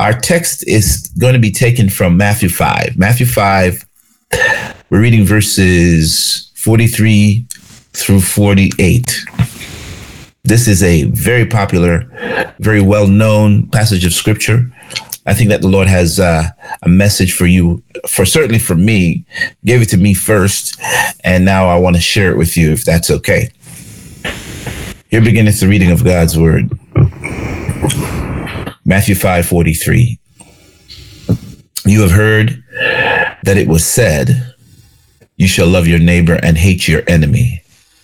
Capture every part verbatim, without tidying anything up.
Our text is going to be taken from Matthew five. Matthew five, we're reading verses forty-three through forty-eight. This is a very popular, very well-known passage of scripture. I think that the Lord has uh, a message for you, for certainly for me, gave it to me first, and now I want to share it with you, if that's okay. Here beginneth the reading of God's word. Matthew five forty-three. You have heard that it was said, you shall love your neighbor and hate your enemy.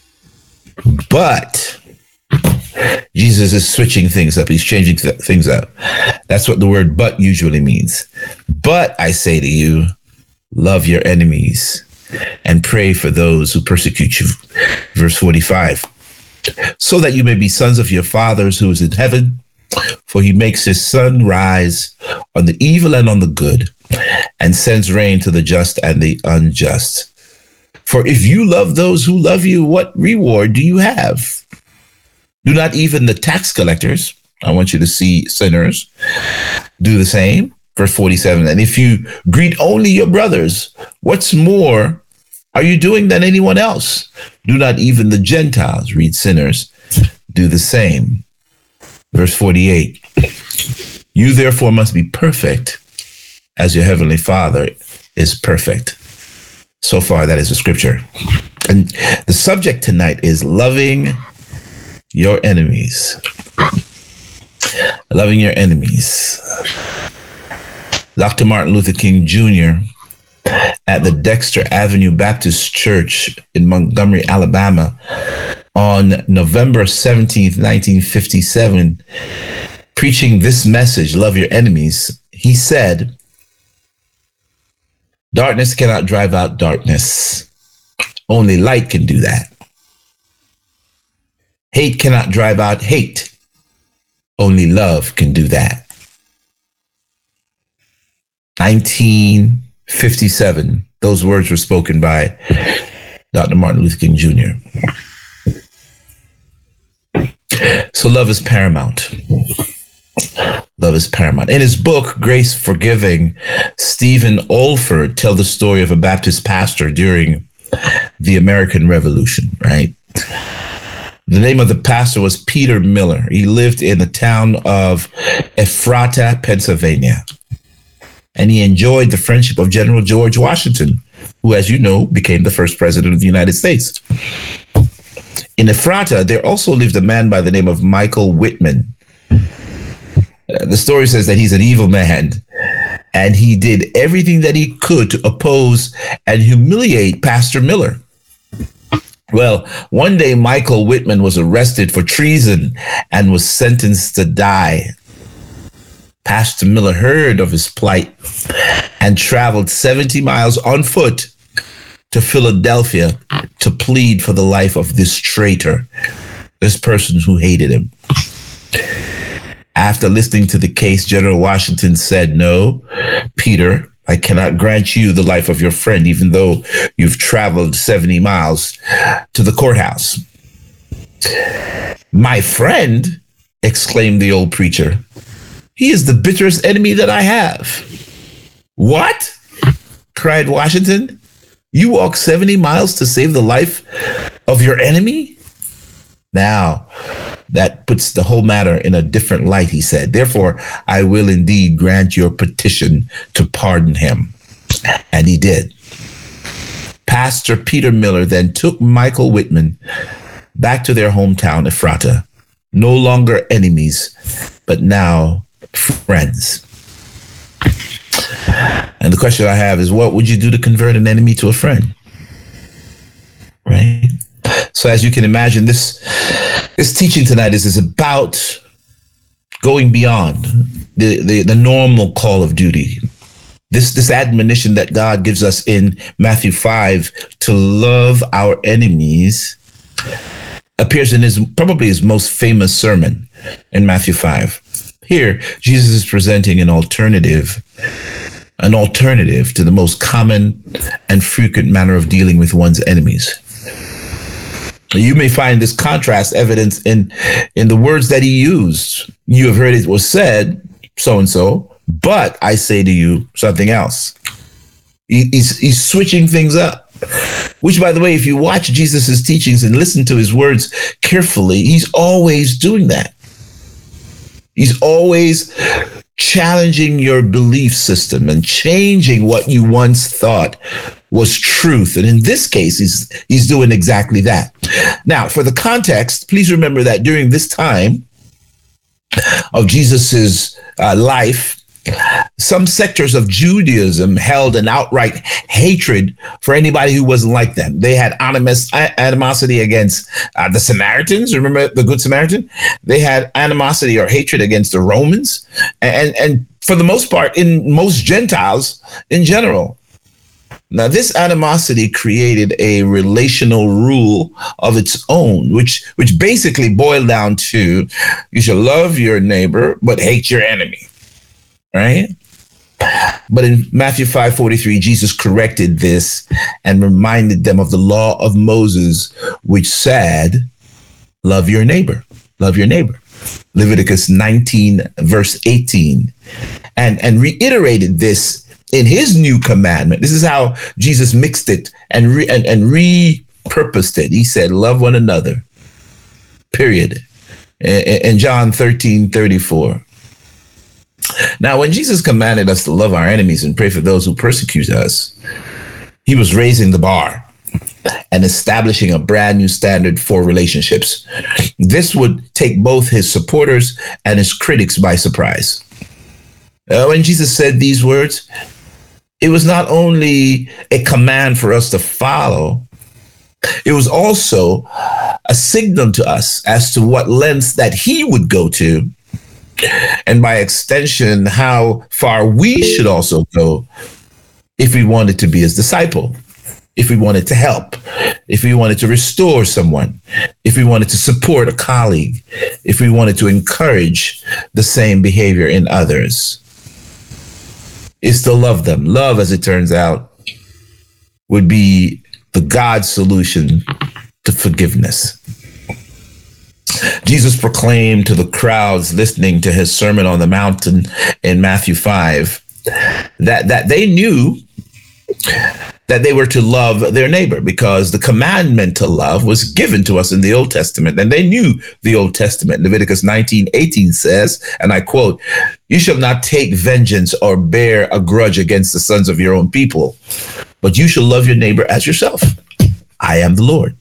But Jesus is switching things up. He's changing th- things up. That's what the word but usually means. But I say to you, love your enemies and pray for those who persecute you. Verse forty-five. So that you may be sons of your fathers who is in heaven, for he makes his sun rise on the evil and on the good, and sends rain to the just and the unjust. For if you love those who love you, what reward do you have? Do not even the tax collectors, I want you to see sinners, do the same? Verse forty-seven, and if you greet only your brothers, what's more are you doing than anyone else? Do not even the Gentiles, read sinners, do the same? Verse forty-eight, you therefore must be perfect as your heavenly Father is perfect. So far, that is the scripture. And the subject tonight is loving your enemies. Loving your enemies. Doctor Martin Luther King Junior at the Dexter Avenue Baptist Church in Montgomery, Alabama, on November seventeenth, nineteen fifty-seven, preaching this message, love your enemies, he said, darkness cannot drive out darkness. Only light can do that. Hate cannot drive out hate. Only love can do that. nineteen fifty-seven. Those words were spoken by Doctor Martin Luther King Junior So love is paramount. Love is paramount. In his book, Grace Forgiving, Stephen Olford tells the story of a Baptist pastor during the American Revolution, right? The name of the pastor was Peter Miller. He lived in the town of Ephrata, Pennsylvania. And he enjoyed the friendship of General George Washington, who, as you know, became the first president of the United States. In Ephrata, there also lived a man by the name of Michael Whitman. Uh, the story says that he's an evil man, and he did everything that he could to oppose and humiliate Pastor Miller. Well, one day Michael Whitman was arrested for treason and was sentenced to die. Pastor Miller heard of his plight and traveled seventy miles on foot to Philadelphia to plead for the life of this traitor, this person who hated him. After listening to the case, General Washington said, no, Peter, I cannot grant you the life of your friend, even though you've traveled seventy miles to the courthouse. My friend, exclaimed the old preacher, he is the bitterest enemy that I have. What? Cried Washington. You walk seventy miles to save the life of your enemy? Now, that puts the whole matter in a different light, he said. Therefore, I will indeed grant your petition to pardon him. And he did. Pastor Peter Miller then took Michael Whitman back to their hometown, Ephrata. No longer enemies, but now friends. And the question I have is, what would you do to convert an enemy to a friend? Right? So as you can imagine, this this teaching tonight is, is about going beyond the, the, the normal call of duty. This, this admonition that God gives us in Matthew five to love our enemies appears in his probably his most famous sermon in Matthew five. Here, Jesus is presenting an alternative, an alternative to the most common and frequent manner of dealing with one's enemies. You may find this contrast evidence in, in the words that he used. You have heard it was said, so-and-so, But I say to you something else. He, he's, he's switching things up, which, by the way, if you watch Jesus's teachings and listen to his words carefully, he's always doing that. He's always challenging your belief system and changing what you once thought was truth. And in this case, he's, he's doing exactly that. Now, for the context, please remember that during this time of Jesus's uh, life, some sectors of Judaism held an outright hatred for anybody who wasn't like them. They had animus, animosity against uh, the Samaritans. Remember the Good Samaritan? They had animosity or hatred against the Romans. And, and for the most part, in most Gentiles in general. Now, this animosity created a relational rule of its own, which, which basically boiled down to you shall love your neighbor, but hate your enemy. Right? But in Matthew five forty-three, Jesus corrected this and reminded them of the law of Moses, which said, love your neighbor, love your neighbor. Leviticus nineteen, verse eighteen, and, and reiterated this in his new commandment. This is how Jesus mixed it and, re, and, and repurposed it. He said, love one another, period. In John thirteen thirty-four. Now, when Jesus commanded us to love our enemies and pray for those who persecute us, he was raising the bar and establishing a brand new standard for relationships. This would take both his supporters and his critics by surprise. Uh, when Jesus said these words, it was not only a command for us to follow, it was also a signal to us as to what lengths that he would go to, and by extension, how far we should also go if we wanted to be his disciple, if we wanted to help, if we wanted to restore someone, if we wanted to support a colleague, if we wanted to encourage the same behavior in others, is to love them. Love, as it turns out, would be the God solution to forgiveness. Jesus proclaimed to the crowds listening to his Sermon on the Mountain in Matthew five that, that they knew that they were to love their neighbor because the commandment to love was given to us in the Old Testament. And they knew the Old Testament. Leviticus nineteen eighteen says, and I quote, you shall not take vengeance or bear a grudge against the sons of your own people, but you shall love your neighbor as yourself. I am the Lord.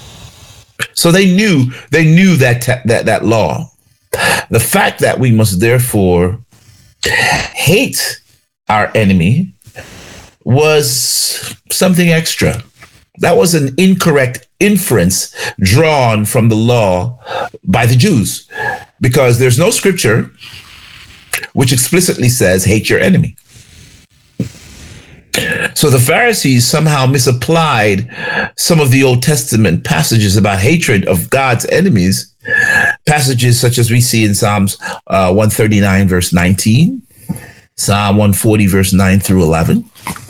So they knew, they knew that, that, that law. The fact that we must therefore hate our enemy was something extra. That was an incorrect inference drawn from the law by the Jews, because there's no scripture which explicitly says hate your enemy. So the Pharisees somehow misapplied some of the Old Testament passages about hatred of God's enemies, passages such as we see in Psalms uh, one thirty-nine, verse nineteen, Psalm one forty, verse nine through eleven.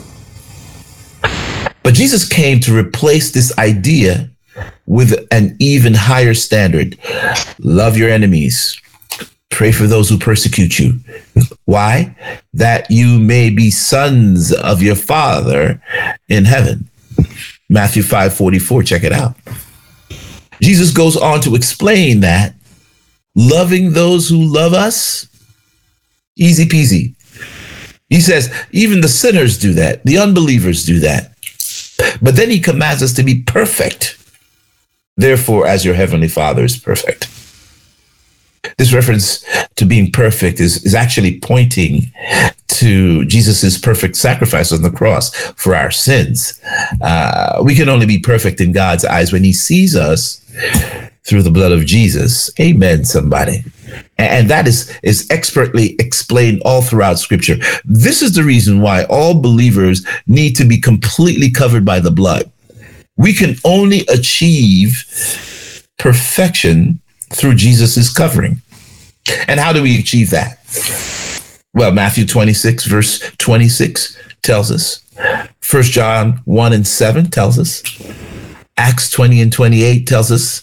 But Jesus came to replace this idea with an even higher standard. Love your enemies. Pray for those who persecute you. Why? That you may be sons of your Father in heaven. Matthew five forty-four, check it out. Jesus goes on to explain that loving those who love us, easy peasy. He says, even the sinners do that. The unbelievers do that. But then he commands us to be perfect. Therefore, as your heavenly Father is perfect. This reference to being perfect is, is actually pointing to Jesus's perfect sacrifice on the cross for our sins. Uh, we can only be perfect in God's eyes when he sees us through the blood of Jesus. Amen, somebody. And that is, is expertly explained all throughout Scripture. This is the reason why all believers need to be completely covered by the blood. We can only achieve perfection through Jesus's covering. And how do we achieve that? Well, Matthew twenty-six, verse twenty-six tells us. First John one and seven tells us. Acts twenty and twenty-eight tells us.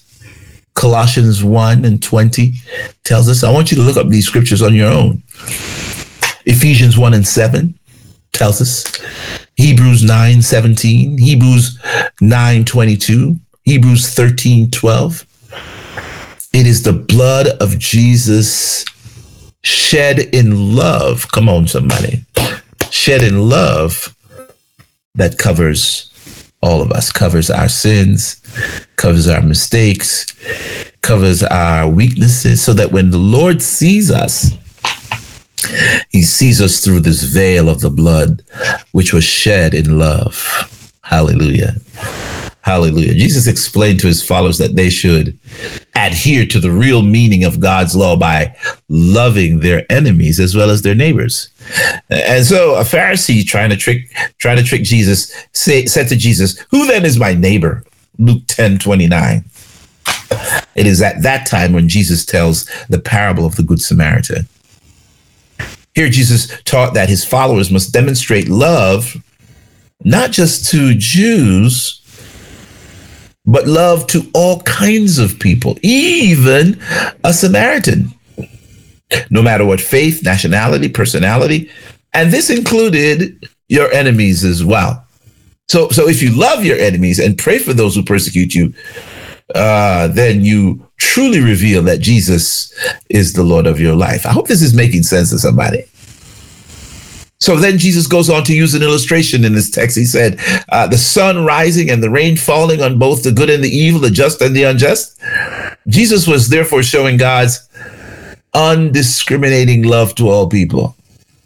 Colossians one and twenty tells us. I want you to look up these scriptures on your own. Ephesians one and seven tells us. Hebrews nine seventeen, Hebrews nine twenty-two, Hebrews thirteen twelve. It is the blood of Jesus shed in love. Come on, somebody. Shed in love that covers all of us, covers our sins, covers our mistakes, covers our weaknesses, so that when the Lord sees us, he sees us through this veil of the blood, which was shed in love. Hallelujah. Hallelujah. Jesus explained to his followers that they should adhere to the real meaning of God's law by loving their enemies as well as their neighbors. And so a Pharisee trying to trick, trying to trick Jesus say, said to Jesus, "Who then is my neighbor?" Luke ten twenty-nine. It is at that time when Jesus tells the parable of the Good Samaritan. Here, Jesus taught that his followers must demonstrate love, not just to Jews, but love to all kinds of people, even a Samaritan, no matter what faith, nationality, personality. And this included your enemies as well. So, so if you love your enemies and pray for those who persecute you, uh, then you truly reveal that Jesus is the Lord of your life. I hope this is making sense to somebody. So then Jesus goes on to use an illustration in this text. He said, uh, the sun rising and the rain falling on both the good and the evil, the just and the unjust. Jesus was therefore showing God's undiscriminating love to all people.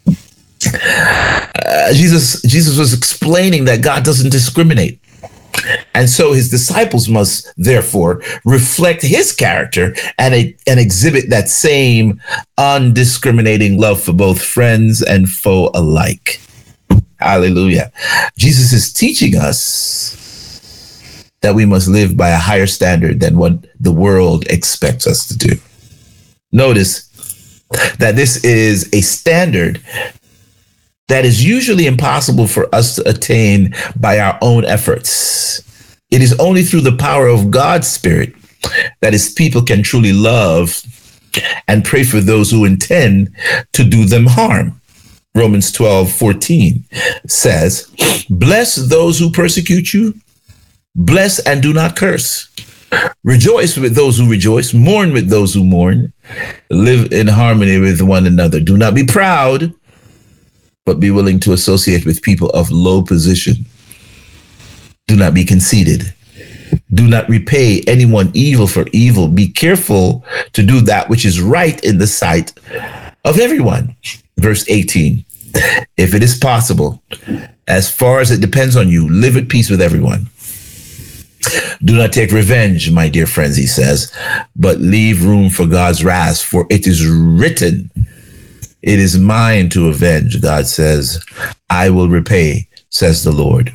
Uh, Jesus, Jesus was explaining that God doesn't discriminate. And so his disciples must therefore reflect his character and, a, and exhibit that same undiscriminating love for both friends and foe alike. Hallelujah. Jesus is teaching us that we must live by a higher standard than what the world expects us to do. Notice that this is a standard that is usually impossible for us to attain by our own efforts. It is only through the power of God's Spirit that his people can truly love and pray for those who intend to do them harm. Romans twelve fourteen says, "Bless those who persecute you, bless and do not curse. Rejoice with those who rejoice, mourn with those who mourn, live in harmony with one another. Do not be proud, but be willing to associate with people of low position. Do not be conceited. Do not repay anyone evil for evil. Be careful to do that which is right in the sight of everyone." Verse eighteen, "If it is possible, as far as it depends on you, live at peace with everyone. Do not take revenge, my dear friends," he says, "but leave room for God's wrath, for it is written, 'It is mine to avenge,' God says. 'I will repay,' says the Lord."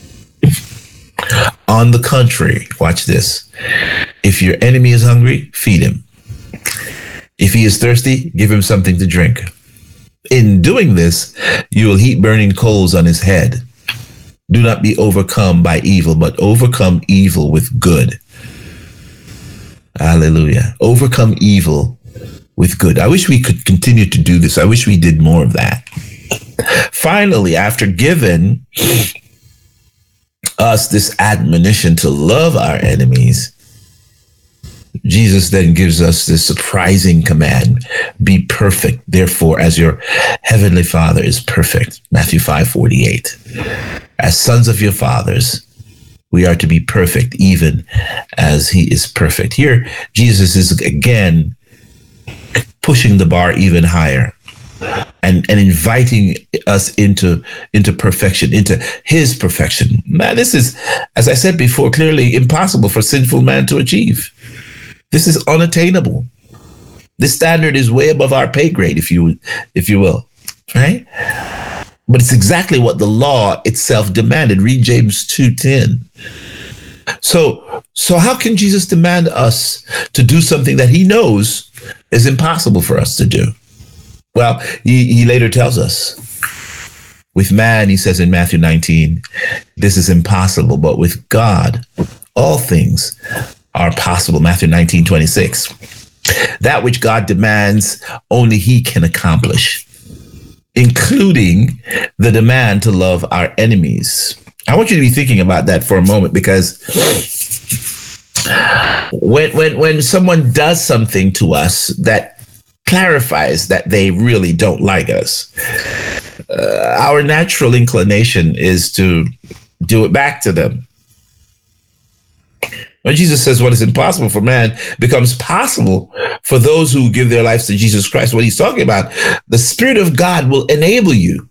On the contrary, watch this. If your enemy is hungry, feed him. If he is thirsty, give him something to drink. In doing this, you will heap burning coals on his head. Do not be overcome by evil, but overcome evil with good. Hallelujah. Overcome evil with good. I wish we could continue to do this. I wish we did more of that. Finally, after giving us this admonition to love our enemies, Jesus then gives us this surprising command: be perfect, therefore, as your heavenly Father is perfect. Matthew five forty-eight. As sons of your fathers, we are to be perfect, even as he is perfect. Here, Jesus is again pushing the bar even higher and, and inviting us into, into perfection, into his perfection. Man, this is, as I said before, clearly impossible for sinful man to achieve. This is unattainable. This standard is way above our pay grade, if you, if you will, right? But it's exactly what the law itself demanded. Read James two ten. So, so how can Jesus demand us to do something that he knows is impossible for us to do? Well, he, he later tells us. With man, he says in Matthew nineteen, this is impossible, but with God, all things are possible. Matthew nineteen twenty-six. That which God demands, only he can accomplish. including the demand to love our enemies. I want you to be thinking about that for a moment, because when when when someone does something to us that clarifies that they really don't like us, uh, our natural inclination is to do it back to them. When Jesus says what is impossible for man becomes possible for those who give their lives to Jesus Christ, what he's talking about, the Spirit of God will enable you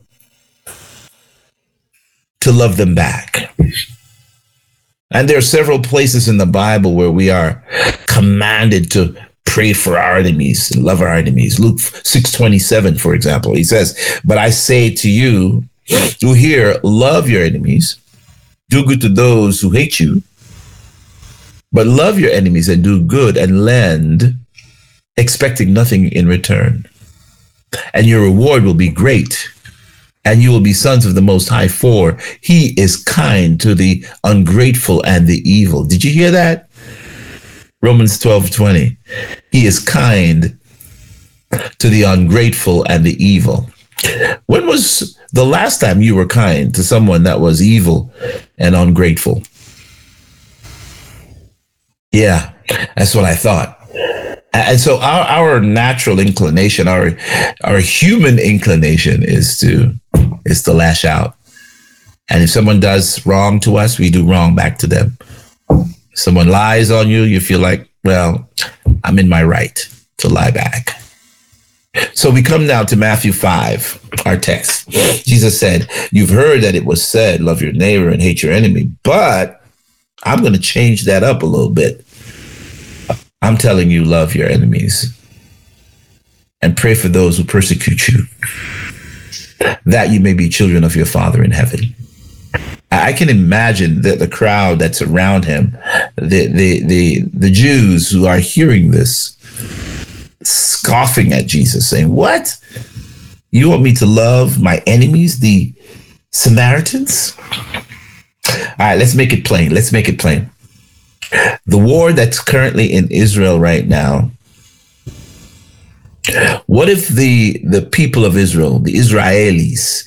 to love them back. And there are several places in the Bible where we are commanded to pray for our enemies and love our enemies. Luke six twenty-seven, for example, he says, "But I say to you who hear, love your enemies, do good to those who hate you, but love your enemies and do good and lend, expecting nothing in return. And your reward will be great, and you will be sons of the Most High, for he is kind to the ungrateful and the evil." Did you hear that? Romans twelve twenty. He is kind to the ungrateful and the evil. When was the last time you were kind to someone that was evil and ungrateful? Yeah, that's what I thought. And so our, our natural inclination, our our human inclination is to is to lash out. And if someone does wrong to us, we do wrong back to them. If someone lies on you, you feel like, well, I'm in my right to lie back. So we come now to Matthew five, our text. Jesus said, "You've heard that it was said, love your neighbor and hate your enemy, but I'm going to change that up a little bit. I'm telling you, love your enemies and pray for those who persecute you, that you may be children of your Father in heaven." I can imagine that the crowd that's around him, the, the, the, the Jews who are hearing this, scoffing at Jesus, saying, "What? You want me to love my enemies, the Samaritans?" All right, let's make it plain. Let's make it plain. The war that's currently in Israel right now, what if the, the people of Israel, the Israelis,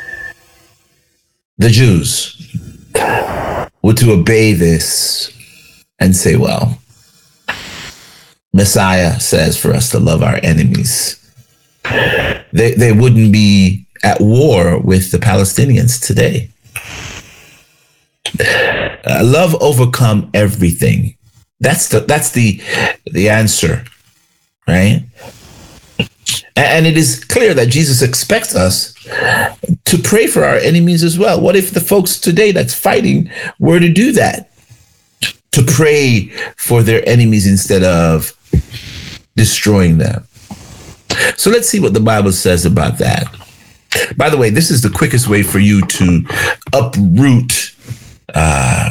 the Jews, were to obey this and say, well, Messiah says for us to love our enemies. They, they wouldn't be at war with the Palestinians today. Uh, love overcome everything. That's the that's the the answer, right? And it is clear that Jesus expects us to pray for our enemies as well. What if the folks today that's fighting were to do that? To pray for their enemies instead of destroying them. So let's see what the Bible says about that. By the way, this is the quickest way for you to uproot uh,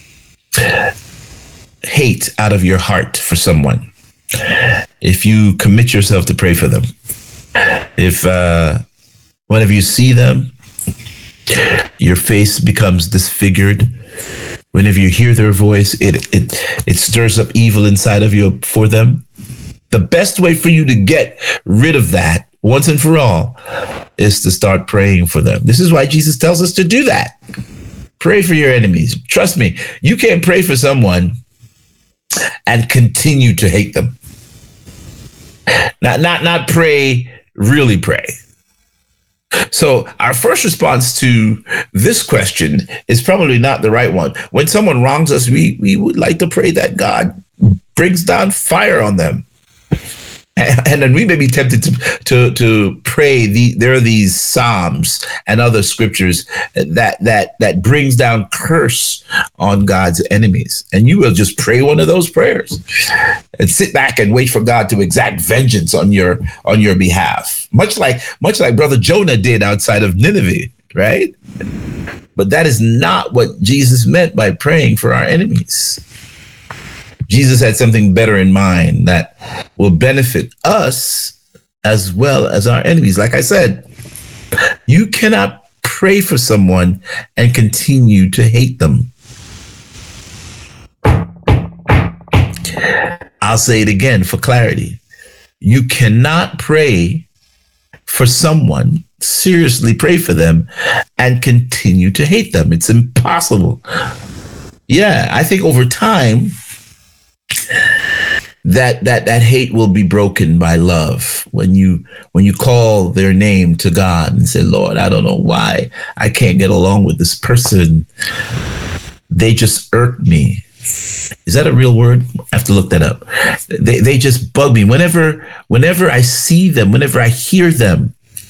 hate out of your heart for someone. If you commit yourself to pray for them, if uh, whenever you see them, your face becomes disfigured, whenever you hear their voice, it it it stirs up evil inside of you for them. The best way for you to get rid of that once and for all is to start praying for them. This is why Jesus tells us to do that. Pray for your enemies. Trust me, you can't pray for someone and continue to hate them. Not, not, not pray, really pray. So our first response to this question is probably not the right one. When someone wrongs us, we, we would like to pray that God brings down fire on them. And then we may be tempted to to, to pray. The, there are these psalms and other scriptures that that that brings down curse on God's enemies, and you will just pray one of those prayers and sit back and wait for God to exact vengeance on your on your behalf, much like much like Brother Jonah did outside of Nineveh, right? But that is not what Jesus meant by praying for our enemies. Jesus had something better in mind that will benefit us as well as our enemies. Like I said, you cannot pray for someone and continue to hate them. I'll say it again for clarity. You cannot pray for someone seriously pray for them and continue to hate them. It's impossible. Yeah, I think over time that that that hate will be broken by love. When you when you call their name to God and say, Lord, I don't know why I can't get along with this person. They just irk me. Is that a real word? I have to look that up. They they just bug me. Whenever whenever I see them, whenever I hear them,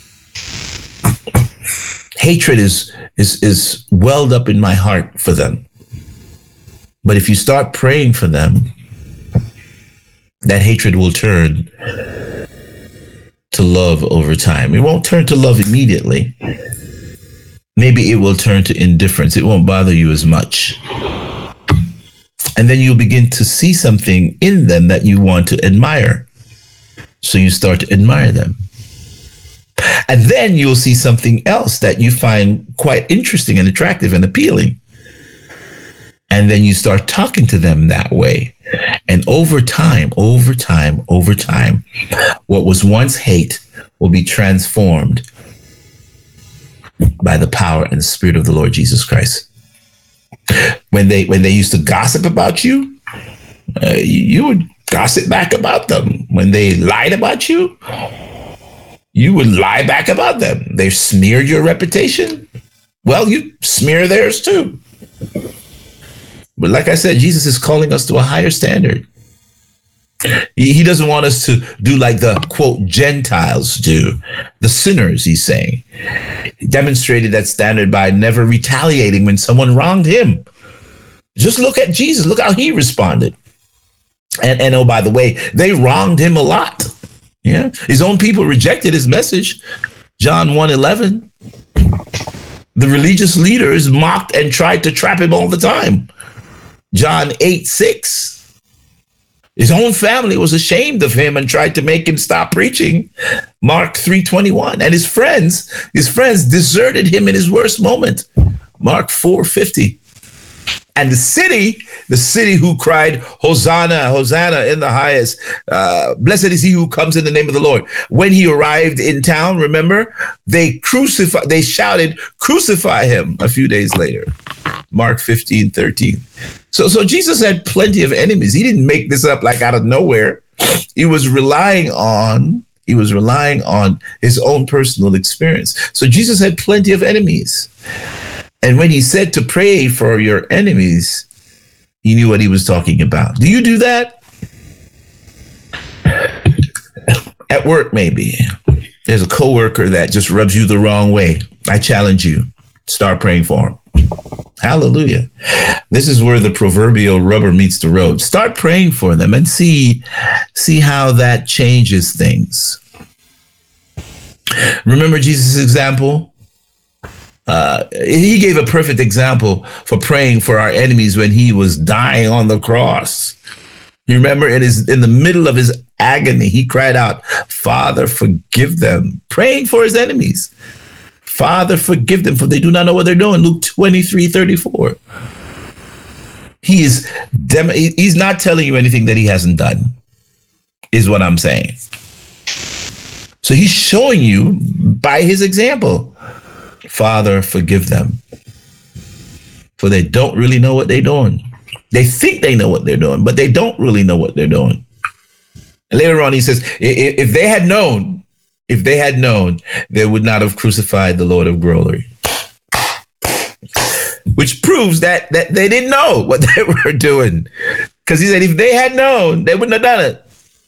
hatred is is is welled up in my heart for them. But if you start praying for them, that hatred will turn to love over time. It won't turn to love immediately. Maybe it will turn to indifference. It won't bother you as much. And then you'll begin to see something in them that you want to admire. So you start to admire them. And then you'll see something else that you find quite interesting and attractive and appealing. And then you start talking to them that way. And over time, over time, over time, what was once hate will be transformed by the power and spirit of the Lord Jesus Christ. When they when they used to gossip about you, uh, you, you would gossip back about them. When they lied about you, you would lie back about them. They smeared your reputation. Well, you smear theirs too. But like I said, Jesus is calling us to a higher standard. He, he doesn't want us to do like the, quote, Gentiles do, the sinners, he's saying. He demonstrated that standard by never retaliating when someone wronged him. Just look at Jesus. Look how he responded. And, and oh, by the way, they wronged him a lot. Yeah, his own people rejected his message. John one eleven. The religious leaders mocked and tried to trap him all the time. John eight six. His own family was ashamed of him and tried to make him stop preaching. Mark three twenty-one. And his friends, his friends deserted him in his worst moment. Mark four fifty. And the city, the city who cried, Hosanna, Hosanna in the highest. Uh, blessed is he who comes in the name of the Lord. When he arrived in town, remember, they crucified, they shouted, crucify him a few days later. Mark fifteen thirteen. So, so Jesus had plenty of enemies. He didn't make this up like out of nowhere. He was relying on, he was relying on his own personal experience. So Jesus had plenty of enemies. And when he said to pray for your enemies, he knew what he was talking about. Do you do that? At work, maybe. There's a coworker that just rubs you the wrong way. I challenge you. Start praying for him. Hallelujah. This is where the proverbial rubber meets the road. Start praying for them and see, see how that changes things. Remember Jesus' example? Uh, he gave a perfect example for praying for our enemies when he was dying on the cross. You remember in his in the middle of his agony, he cried out, Father, forgive them, praying for his enemies. Father, forgive them, for they do not know what they're doing. Luke twenty-three thirty-four. He is dem- he's not telling you anything that he hasn't done, is what I'm saying. So he's showing you by his example. Father, forgive them, for they don't really know what they're doing. They think they know what they're doing, but they don't really know what they're doing. And later on, he says, if they had known, if they had known, they would not have crucified the Lord of glory. Which proves that, that they didn't know what they were doing. Because he said, if they had known, they wouldn't have done it.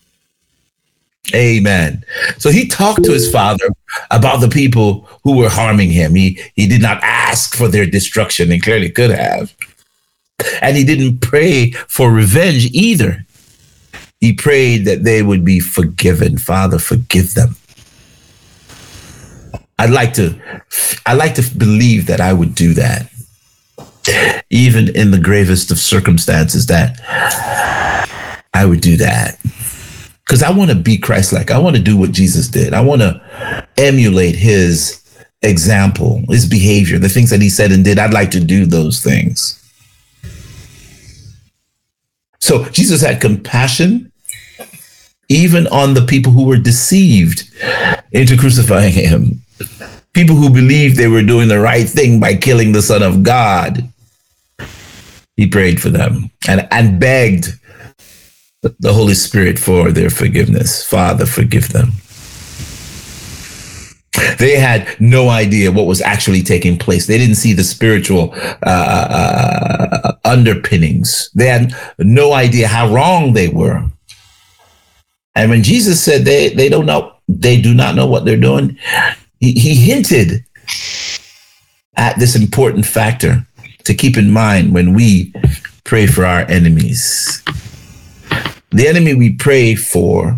Amen. So he talked to his father about the people who were harming him. He he did not ask for their destruction, and clearly could have. And he didn't pray for revenge either. He prayed that they would be forgiven. Father, forgive them. I'd like to, I'd like to believe that I would do that, even in the gravest of circumstances. That I would do that. Because I want to be Christ-like. I want to do what Jesus did. I want to emulate his example, his behavior, the things that he said and did. I'd like to do those things. So Jesus had compassion even on the people who were deceived into crucifying him. people who believed they were doing the right thing by killing the Son of God. He prayed for them and, and begged the Holy Spirit for their forgiveness. Father, forgive them. They had no idea what was actually taking place. They didn't see the spiritual uh, uh, underpinnings. They had no idea how wrong they were. And when Jesus said they, they don't know, they do not know what they're doing, he, he hinted at this important factor to keep in mind when we pray for our enemies. The enemy we pray for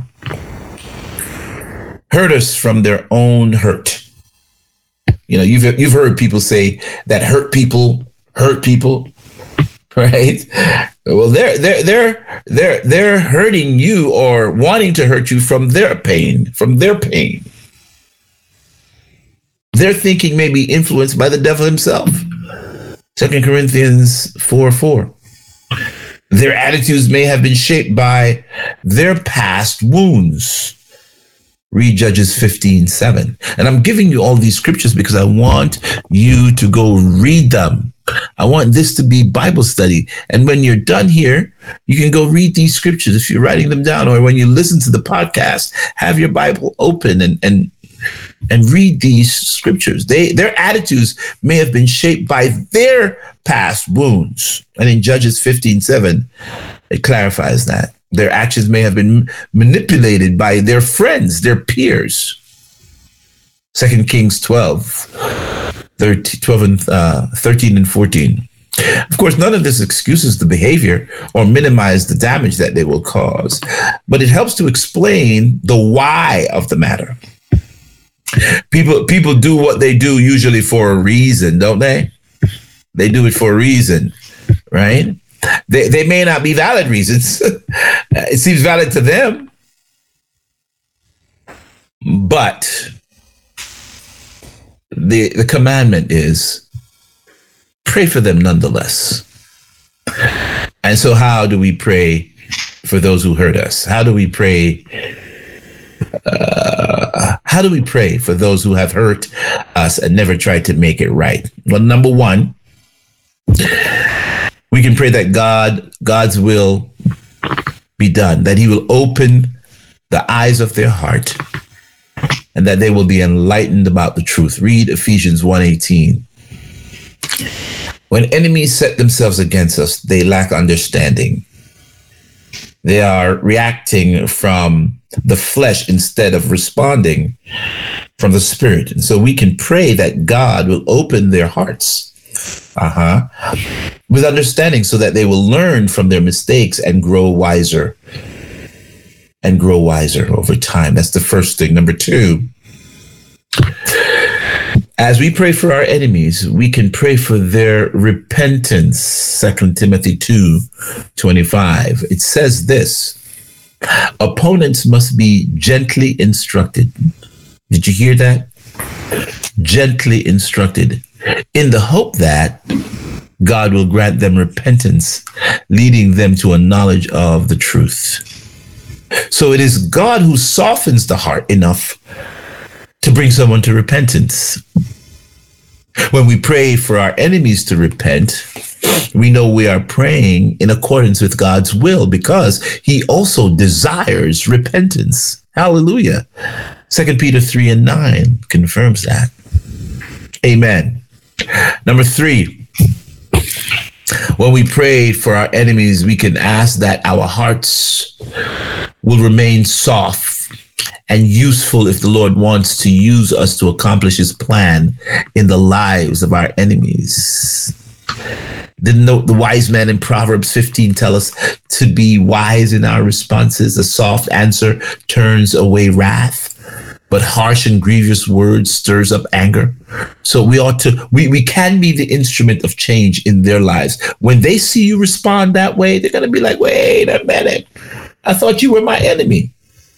hurt us from their own hurt. You know, you've you've heard people say that hurt people hurt people, right? Well, they're they're they're they're they're hurting you or wanting to hurt you from their pain, from their pain. Their thinking may be influenced by the devil himself. Second Corinthians four four. Their attitudes may have been shaped by their past wounds. Read Judges fifteen seven. And I'm giving you all these scriptures because I want you to go read them. I want this to be Bible study. And when you're done here, you can go read these scriptures if you're writing them down, or when you listen to the podcast, have your Bible open and and and read these scriptures. They their attitudes may have been shaped by their past wounds. And in Judges fifteen seven, it clarifies that. Their actions may have been manipulated by their friends, their peers. Second Kings twelve, thirteen, twelve and, uh, thirteen and fourteen. Of course, none of this excuses the behavior or minimize the damage that they will cause, but it helps to explain the why of the matter. People, people do what they do usually for a reason, don't they? They do it for a reason, right? They they may not be valid reasons. It seems valid to them. But the the commandment is pray for them nonetheless. And so how do we pray for those who hurt us? How do we pray? Uh, how do we pray for those who have hurt us and never tried to make it right? Well, number one, we can pray that God, God's will be done, that he will open the eyes of their heart and that they will be enlightened about the truth. Read Ephesians one eighteen. When enemies set themselves against us, they lack understanding. They are reacting from the flesh instead of responding from the spirit. And so we can pray that God will open their hearts Uh-huh. with understanding so that they will learn from their mistakes and grow wiser and grow wiser over time. That's the first thing. Number two, as we pray for our enemies, we can pray for their repentance. Second Timothy two twenty-five. It says this: opponents must be gently instructed. Did you hear that? Gently instructed, in the hope that God will grant them repentance, leading them to a knowledge of the truth. So it is God who softens the heart enough to bring someone to repentance. When we pray for our enemies to repent, we know we are praying in accordance with God's will because he also desires repentance. Hallelujah. Second Peter three and nine confirms that. Amen. Number three, when we pray for our enemies, we can ask that our hearts will remain soft and useful if the Lord wants to use us to accomplish his plan in the lives of our enemies. Didn't the, the wise man in Proverbs fifteen tell us to be wise in our responses? A soft answer turns away wrath, but harsh and grievous words stirs up anger. So we ought to, we, we can be the instrument of change in their lives. When they see you respond that way, they're going to be like, wait a minute, I thought you were my enemy.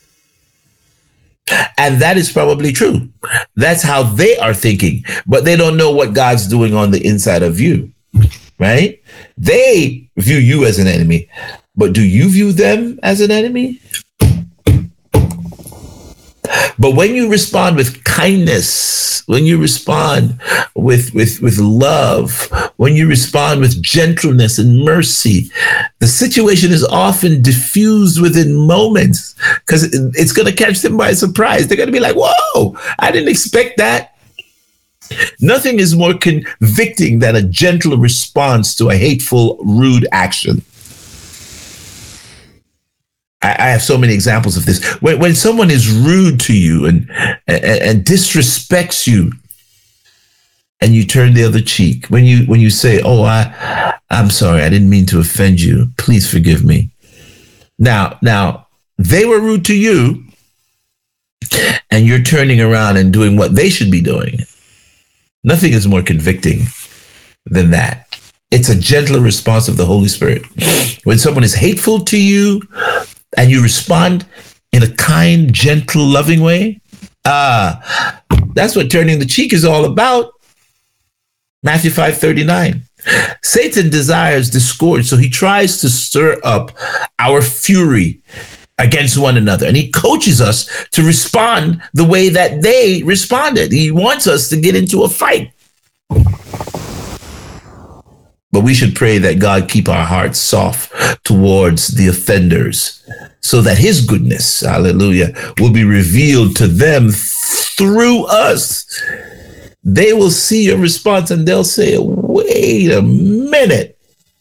And that is probably true. That's how they are thinking, but they don't know what God's doing on the inside of you, right? They view you as an enemy, but do you view them as an enemy? But when you respond with kindness, when you respond with, with, with love, when you respond with gentleness and mercy, the situation is often diffused within moments because it's going to catch them by surprise. They're going to be like, whoa, I didn't expect that. Nothing is more convicting than a gentle response to a hateful, rude action. I have so many examples of this. When, when someone is rude to you and, and and disrespects you, and you turn the other cheek, when you when you say, "Oh, I, I'm sorry, I didn't mean to offend you. Please forgive me." Now, now they were rude to you, and you're turning around and doing what they should be doing. Nothing is more convicting than that. It's a gentler response of the Holy Spirit. When someone is hateful to you, and you respond in a kind, gentle, loving way, ah, that's what turning the cheek is all about. Matthew five thirty-nine. Satan desires discord, so he tries to stir up our fury against one another. And he coaches us to respond the way that they responded. He wants us to get into a fight. But we should pray that God keep our hearts soft towards the offenders so that his goodness, hallelujah, will be revealed to them through us. They will see your response and they'll say, wait a minute.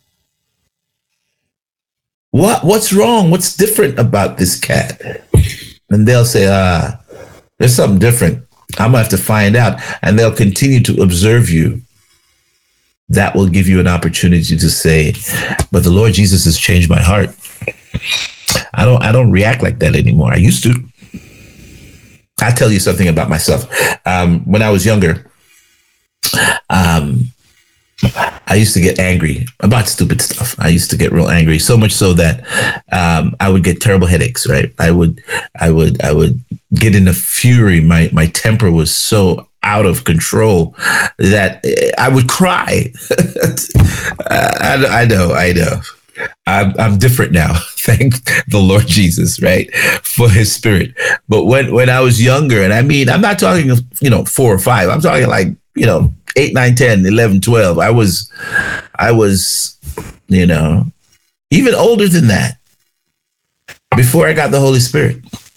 What, what's wrong? What's different about this cat? And they'll say, ah, there's something different. I'm going to have to find out. And they'll continue to observe you. That will give you an opportunity to say, but the Lord Jesus has changed my heart. I don't, I don't react like that anymore. I used to. I'll tell you something about myself. Um, when I was younger, um, I used to get angry about stupid stuff. I used to get real angry, so much so that um, I would get terrible headaches. Right? I would, I would, I would get in a fury. My my temper was so out of control that I would cry. I, I know, I know. I'm, I'm different now. Thank the Lord Jesus, right, for his spirit. But when, when I was younger, and I mean, I'm not talking, you know, four or five, I'm talking like, you know, eight, nine, ten, eleven, twelve. I was, I was, you know, even older than that before I got the Holy Spirit.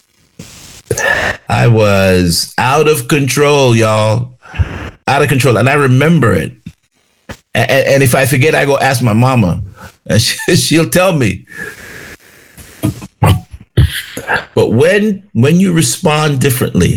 I was out of control, y'all. Out of control. And I remember it. And, and if I forget, I go ask my mama. And she, she'll tell me. But when, when you respond differently,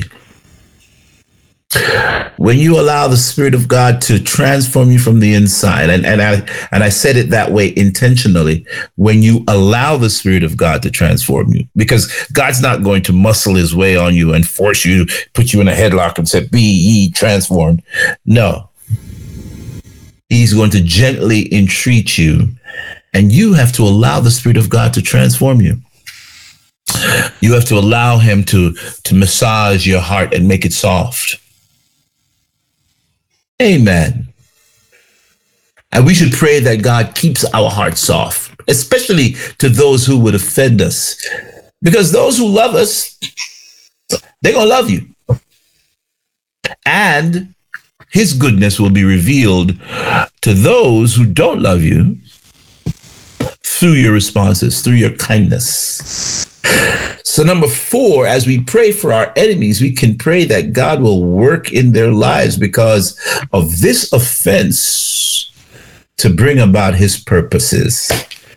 when you allow the Spirit of God to transform you from the inside, and, and I and I said it that way intentionally, when you allow the Spirit of God to transform you, because God's not going to muscle his way on you and force you, put you in a headlock and say, be ye transformed. No. He's going to gently entreat you, and you have to allow the Spirit of God to transform you. You have to allow him to, to massage your heart and make it soft. Amen. And we should pray that God keeps our hearts soft, especially to those who would offend us. Because those who love us, they're going to love you. And his goodness will be revealed to those who don't love you through your responses, through your kindness. So number four, as we pray for our enemies, we can pray that God will work in their lives because of this offense to bring about his purposes.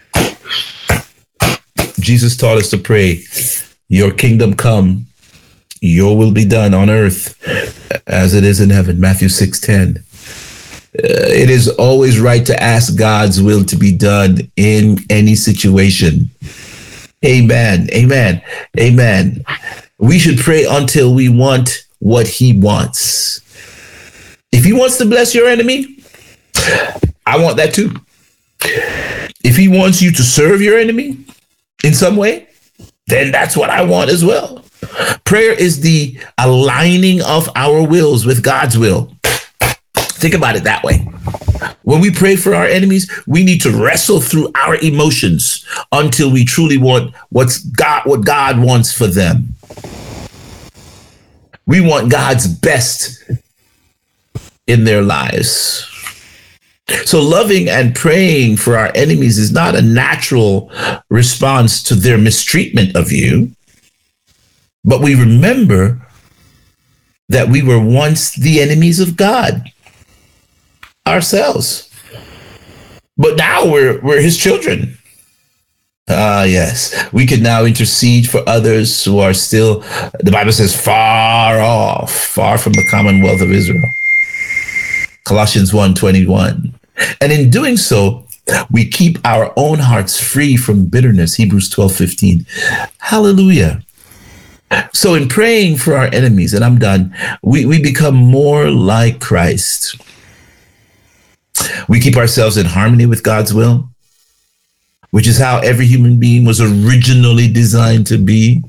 Jesus taught us to pray, your kingdom come, your will be done on earth as it is in heaven. Matthew six ten. Uh, it is always right to ask God's will to be done in any situation. Amen. Amen. Amen. We should pray until we want what he wants. If he wants to bless your enemy, I want that too. If he wants you to serve your enemy in some way, then that's what I want as well. Prayer is the aligning of our wills with God's will. Think about it that way. When we pray for our enemies, we need to wrestle through our emotions until we truly want what's God, what God wants for them. We want God's best in their lives. So loving and praying for our enemies is not a natural response to their mistreatment of you, but we remember that we were once the enemies of God ourselves. But now we're we're his children. Ah, yes. We can now intercede for others who are still, the Bible says, far off, far from the commonwealth of Israel. Colossians one twenty-one. And in doing so, we keep our own hearts free from bitterness. Hebrews twelve fifteen. Hallelujah. So in praying for our enemies, and I'm done, we, we become more like Christ. We keep ourselves in harmony with God's will, which is how every human being was originally designed to be.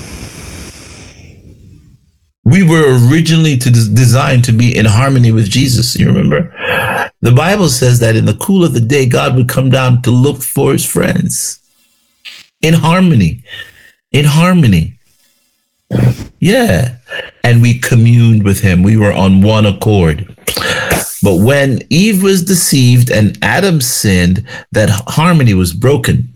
We were originally to des- designed to be in harmony with Jesus. You remember? The Bible says that in the cool of the day, God would come down to look for his friends. In harmony. In harmony. Yeah. And we communed with him. We were on one accord. But when Eve was deceived and Adam sinned, that harmony was broken.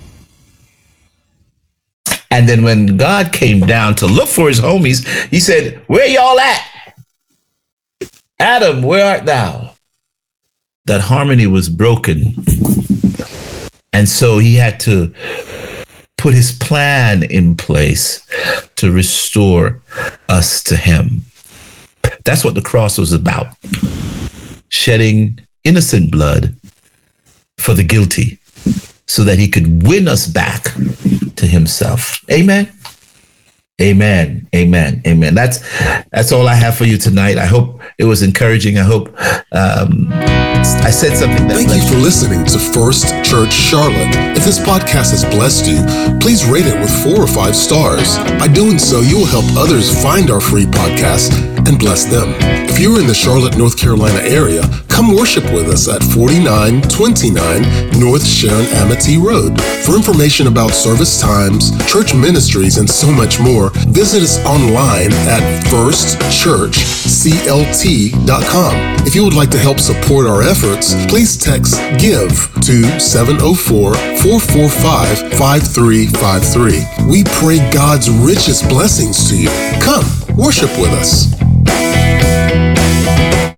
And then when God came down to look for his homies, he said, where y'all at? Adam, where art thou? That harmony was broken. And so he had to put his plan in place to restore us to him. That's what the cross was about. Shedding innocent blood for the guilty so that he could win us back to himself. Amen. Amen. Amen. Amen. That's that's all I have for you tonight. I hope it was encouraging. I hope um, I said something that. Thank you for listening to First Church Charlotte. If this podcast has blessed you, please rate it with four or five stars. By doing so, you will help others find our free podcast and bless them. If you're in the Charlotte, North Carolina area, come worship with us at forty-nine twenty-nine North Sharon Amity Road. For information about service times, church ministries, and so much more, visit us online at first church c l t dot com. If you would like to help support our efforts, please text GIVE to seven oh four, four four five, five three five three. We pray God's richest blessings to you. Come, worship with us.